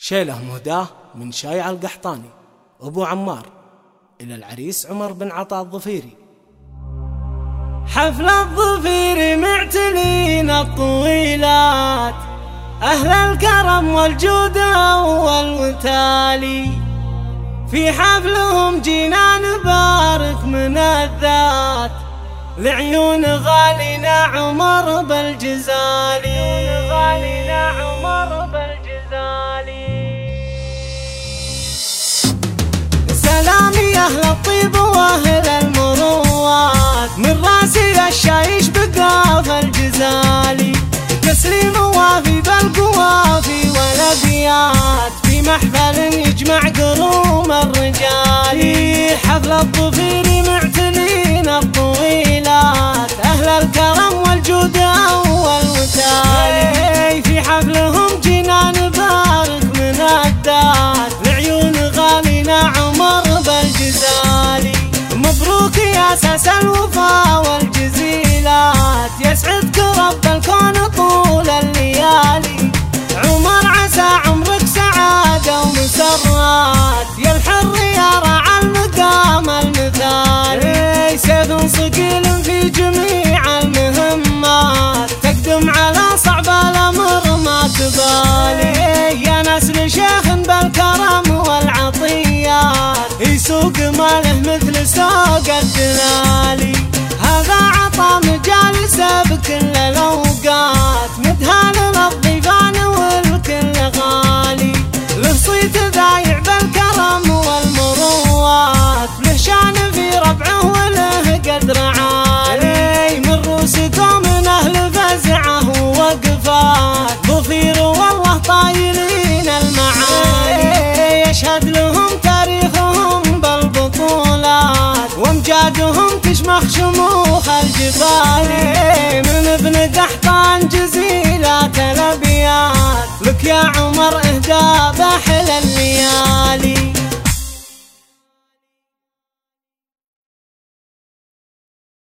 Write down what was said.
شيله مهداه من شايع القحطاني أبو عمار إلى العريس عمر بن عطاء الظفيري. حفل الظفير معتلين الطويلات، أهل الكرم والجود والوتالي، في حفلهم جينا نبارك من الذات لعيون غالينا عمر بالجزالي. سلامي أهل الطيب وأهل المروات، من راسي الشايش بقاف الجزالي، تسليم وافي بالقوافي والأبيات، في محفل يجمع قروم الرجال. حفل الظفير معتلين الطويلات، أهل الكرم والجود والوتالي، في حفلهم جينا نبارك من الذات لعيون غالينا عمر بالجزالي. مبروك يا أساس الوفا والجزيلات، يسعدك رب الكون طول الليالي، عمر عسى عمرك سعادة ومسرات، يا الحر يا راعى المقام المثالي، سيف صقيل في جميع المهمات، تقدم على صعب الأمر ما تبالي، يا نسل شيخ بالكرم والعطيات، يسوق ماله مثل سوق الدلالي، هذا عطا مجالسه بكل الأوقات، مدهان للضيفان والكل غالي، له صيت ذايع بالكرم والمروات، له شان في ربعه وله قدر عالي، من روسكم من أهل فزعه ووقفات، ظفير والله طايلين المعالي، يشهد لهم تاريخهم بالبطولات، وامجادهم تشمخ شموخ الجبال، من ابن قحطان جزيلات الأبيات، لك يا عمر اهدى بحل الليالي.